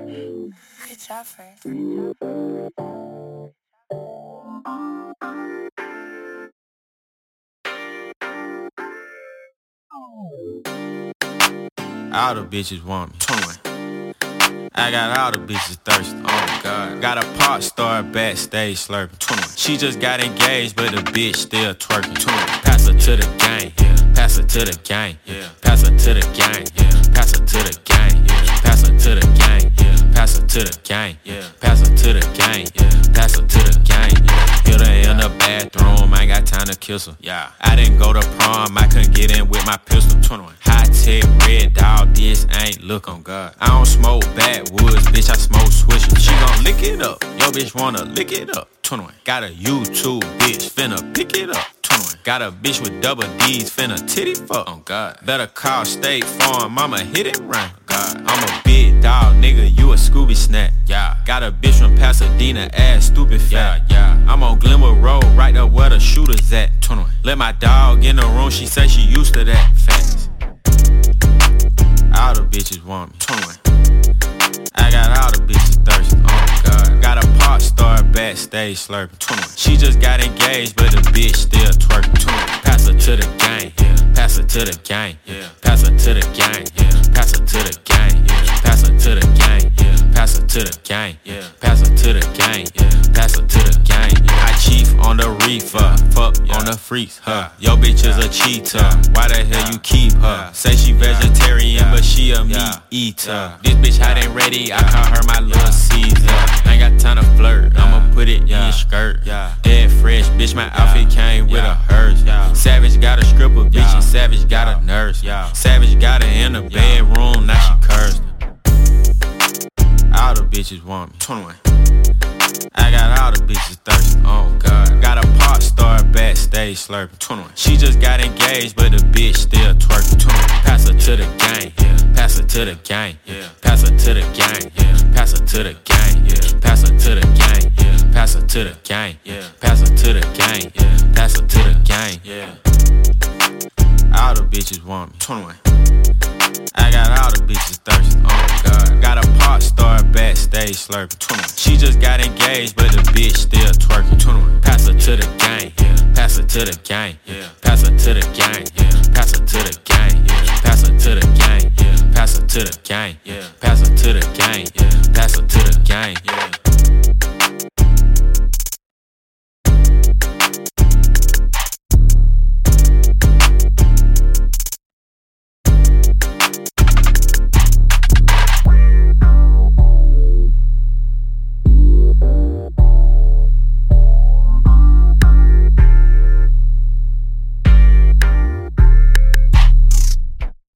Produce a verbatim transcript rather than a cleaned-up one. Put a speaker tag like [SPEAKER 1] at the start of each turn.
[SPEAKER 1] Good job, first.
[SPEAKER 2] All the bitches want me. twenty-one. I got all the bitches thirsty. Oh God. Got a pop star backstage slurping. twenty-one. She just got engaged, but the bitch still twerking. twenty-one. Pass her to the gang. Yeah. Pass her to the gang. Yeah. Pass her to the gang. Yeah. Pass her to the gang. Yeah. Pass her to the gang. Yeah. Pass her to the gang. Yeah. Pass her to the gang. Yeah. Pass her to the gang. Yeah. Hit her in the bathroom. I ain't got time to kiss her. Yeah. I didn't go to prom. I couldn't get in with my pistol. twenty-one. High tech, red dog. This ain't look on God. I don't smoke backwoods, bitch. I smoke swishes. She gon' lick it up. Yo, bitch wanna lick it up. twenty-one. Got a YouTube bitch finna pick it up. twenty-one. Got a bitch with double D's finna titty fuck. On God. Better call State Farm. Mama hit it right. God. I'm a big dog, nigga. You a Scooby snack. Yeah. Got a bitch from Pasadena, ass stupid fat. Yeah. Yeah. I'm on Glenwood Road, right up where the shooters at. twenty-one. Let my dog in the room. She say she used to that. Facts. All the bitches want me. twenty-one. I got all the bitches thirsty. Oh God. Got a pop star backstage slurping. twenty-one. She just got engaged, but the bitch still twerking. twenty-one. Pass her to the gang. Yeah. Pass her to the gang. Yeah. Pass her to the gang. Yeah. Pass her to the gang. Yeah. Pass her to the gang. Yeah. Pass her to the gang. Yeah. Pass her to the gang. Yeah. Pass her to the gang. Yeah. I chief on the reefer. Fuck yeah. On the freaks. Huh. Yo bitch is a cheater. Why the hell you keep her? Say she vegetarian, but she a meat eater. This bitch hot and ready. I call her my little Caesar. Ain't got time to flirt. I'ma put it in your skirt. Dead fresh, bitch. My outfit came with a hearse. Savage got a stripper, bitch, and Savage got a nurse. Savage got her in the bedroom, now she cursed. All the bitches want me. twenty-one. I got all the bitches thirsty. Oh God. Got a pop star backstage slurping. twenty-one. She just got engaged, but the bitch still twerking. twenty-one. Pass her to the gang. Yeah. Pass her to the gang. Yeah. Pass her to the gang. Yeah. Pass her to the gang. Yeah. Pass her to the gang. Yeah. Pass her to the gang. Yeah. Pass her to the gang. Yeah. Pass her to the gang. Yeah. All the bitches want me. twenty-one. I got all the bitches thirsty. Oh God. Got a pop star backstage slurping. twenty-one. She just got engaged, but the bitch still twerking. twenty-one. Pass her to the gang. Yeah. Pass her to the gang. Yeah. Pass her to the gang. Yeah. Pass her to the gang. Yeah. Pass her to the gang. Yeah. Pass her to the gang. Yeah. Pass her to the gang. Yeah. Pass her to the gang. Yeah.